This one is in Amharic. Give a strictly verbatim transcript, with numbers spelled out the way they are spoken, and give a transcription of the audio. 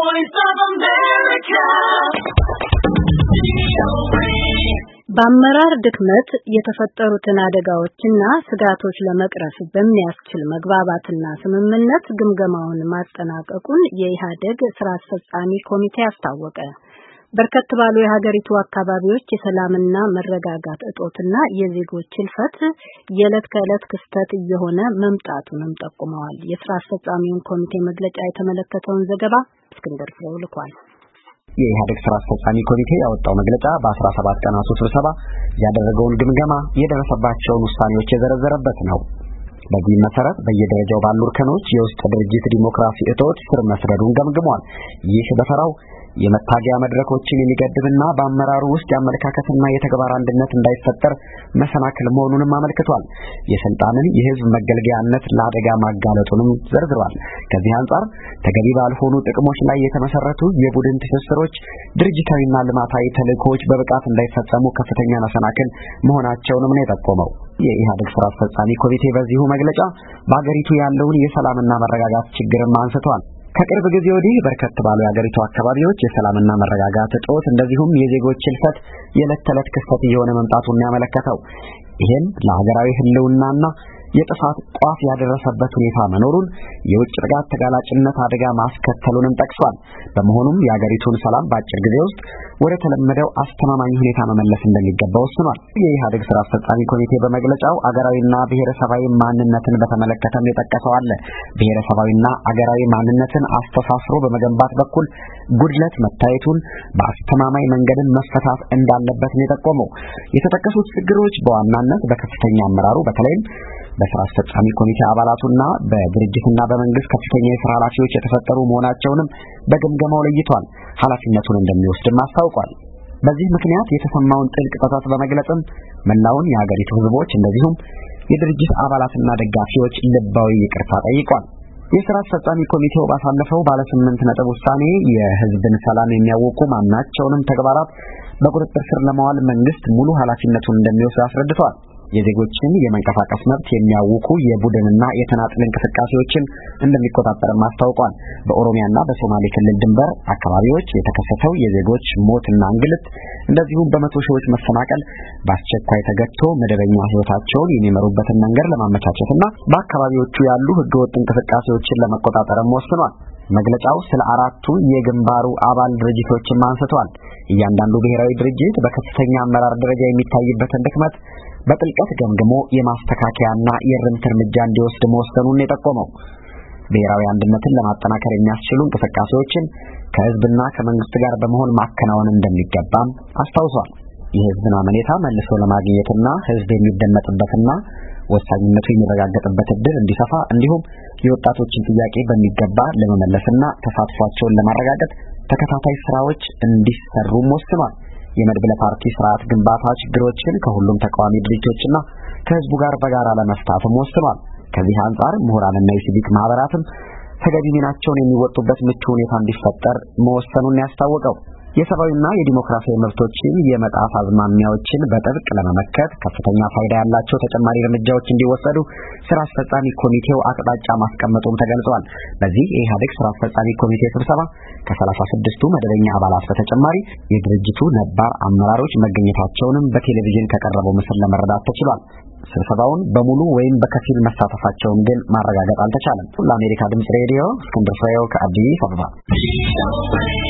voice of America. በአመራር ድክመት የተፈጠሩትን አደጋዎችና ስጋቶች ለመቅረፍ በሚያስችል መግባባትና ስምምነት ግምገማውን ማጠናቀቁን የኢህአዴግ ስራ አስፈጻሚ ኮሚቴ አስታወቀ። በርከት ባሉ የሀገሪቱ አካባቢዎች የሰላምና መረጋጋት እጦትና የዜጎች ህልፈት የዕለት ከዕለት ክስተት እየሆነ መምጣቱንም ጠቁመዋል። የስራ አስፈጻሚውን ኮሚቴ መግለጫ የተመለከተውን ዘገባ እስክንድር ፍሬው ልኳል። የኢህአዴግ ስራ አስፈጻሚ ኮሚቴ ያወጣው መግለጫ በአስራ ሰባት ቀናት ስብሰባ ያደረገውን ግምገማ የደረሰባቸውን ውሳኔዎች የዘረዘረበት ነው። በዚህ መሰረት በየደረጃው ባሉ እርከኖች የውስጥ ድርጅት ዲሞክራሲ እጦት ስር መስረዱን ገምግሟል። ይህ በፈራው የመታገያ መድረኮችን የሚገድብና በአመራሩ ውስጥ የአመለካከትና የተግባር አንድነት እንዳይፈጠር መሰናክል መሆኑንም አመልክቷል። የስልጣንን የህዝብ መገልገያነት ለአደጋ ማጋለጡንም ዘርዝሯል። ከዚህ አንጻር ተገቢ ባልሆኑ ጥቅሞች ላይ የተመሰረቱ የቡድን ትስስሮች፣ ድርጅታዊና ልማታዊ ተልእኮዎች በብቃት እንዳይፈጸሙ ከፍተኛ መሰናክል መሆናቸውንም ነው የጠቆመው። የኢህአዴግ ስራ አስፈጻሚ ኮሚቴ በዚሁ መግለጫ በአገሪቱ ያለውን የሰላምና መረጋጋት ችግርም አንስቷል። ከቅርብ ጊዜ ወዲህ በርከት ባሉ የአገሪቱ አካባቢዎች የሰላምና መረጋጋት እጦት እንደዚሁም የዜጎች ህልፈት የዕለት ተዕለት ክስተት እየሆነ መምጣቱን ያመለከተው ይህም ለሀገራዊ ህልውናና የጥፋት ቋፍ ያደረሰበት ሁኔታ መኖሩን የውጭ ጥቃት ተጋላጭነት አደጋ ማስከተሉንም ጠቅሷል። በመሆኑም የሀገሪቱን ሰላም በአጭር ጊዜ ውስጥ ወደ ተለመደው አስተማማኝ ሁኔታ መመለስ እንደሚገባ ወስኗል። የኢህአዴግ ስራ አስፈጻሚ ኮሚቴ በመግለጫው አገራዊና ብሔረሰባዊ ማንነትን በተመለከተም የጠቀሰው አለ። ብሔረሰባዊና አገራዊ ማንነትን አስተሳስሮ በመገንባት በኩል ጉድለት መታየቱን በአስተማማኝ መንገድን መፈታት እንዳለበት ነው የጠቆመው። የተጠቀሱት ችግሮች በዋናነት በከፍተኛ አመራሩ በተለይም በስራ አስፈጻሚ ኮሚቴ አባላቱና በድርጅትና በመንግስት ከፍተኛ የስራ ኃላፊዎች የተፈጠሩ መሆናቸውንም በግምገማው ለይቷል። ኃላፊነቱን እንደሚወስድም አስታውቋል። በዚህ ምክንያት የተሰማውን ጥልቅ ጸጸት በመግለጽም መላውን የሀገሪቱ ህዝቦች እንደዚሁም የድርጅት አባላትና ደጋፊዎች ልባዊ ይቅርታ ጠይቋል። የስራ አስፈጻሚ ኮሚቴው ባሳለፈው ባለ ስምንት ነጥብ ውሳኔ የህዝብን ሰላም የሚያውኩ ማናቸውንም ተግባራት በቁጥጥር ስር ለማዋል መንግስት ሙሉ ኃላፊነቱን እንደሚወስድ አስረድቷል። የዜጎችን የመንቀሳቀስ መብት የሚያውኩ የቡድንና የተናጥል እንቅስቃሴዎችን እንደሚቆጣጠርም አስታውቋል። በኦሮሚያና በሶማሌ ክልል ድንበር አካባቢዎች የተከሰተው የዜጎች ሞትና እንግልት እንደዚሁም በመቶ ሺዎች መፈናቀል በአስቸኳይ ተገድቶ መደበኛ ህይወታቸውን የሚመሩበትን መንገድ ለማመቻቸትና በአካባቢዎቹ ያሉ ህገወጥ እንቅስቃሴዎችን ለመቆጣጠርም ወስኗል። መግለጫው ስለ አራቱ የግንባሩ አባል ድርጅቶችም አንስቷል። እያንዳንዱ ብሔራዊ ድርጅት በከፍተኛ አመራር ደረጃ የሚታይበትን ድክመት በጥልቀት ገምግሞ የማስተካከያና የእርምት እርምጃ እንዲወስድ መወሰኑን የጠቆመው ብሔራዊ አንድነትን ለማጠናከር የሚያስችሉ እንቅስቃሴዎችን ከህዝብና ከመንግስት ጋር በመሆን ማከናወን እንደሚገባም አስታውሷል። የህዝብን አመኔታ መልሶ ለማግኘትና ህዝብ የሚደመጥበትና ወሳኝነቱ የሚረጋገጥበት እድል እንዲሰፋ እንዲሁም የወጣቶችን ጥያቄ በሚገባ ለመመለስና ተሳትፏቸውን ለማረጋገጥ ተከታታይ ስራዎች እንዲሰሩም ወስኗል። የመድብለ ፓርቲ ስርዓት ግንባታ ችግሮችን ከሁሉም ተቃዋሚ ድርጅቶችና ከህዝቡ ጋር በጋራ ለመፍታትም ወስኗል። ከዚህ አንጻር ምሁራንና የሲቪክ ማህበራትም ተገቢ ሚናቸውን የሚወጡበት ምቹ ሁኔታ እንዲፈጠር መወሰኑን ያስታወቀው የሰብአዊና የዲሞክራሲያዊ መብቶችን የመጣስ አዝማሚያዎችን በጥብቅ ለመመከት ከፍተኛ ፋይዳ ያላቸው ተጨማሪ እርምጃዎች እንዲወሰዱ ስራ አስፈጻሚ ኮሚቴው አቅጣጫ ማስቀመጡም ተገልጿል። በዚህ የኢህአዴግ ስራ አስፈጻሚ ኮሚቴ ስብሰባ ከሰላሳ ስድስቱ መደበኛ አባላት በተጨማሪ የድርጅቱ ነባር አመራሮች መገኘታቸውንም በቴሌቪዥን ከቀረበው ምስል ለመረዳት ተችሏል። ስብሰባውን በሙሉ ወይም በከፊል መሳተፋቸውን ግን ማረጋገጥ አልተቻለም። ለአሜሪካ ድምጽ ሬዲዮ እስክንድር ፍሬው ከአዲስ አበባ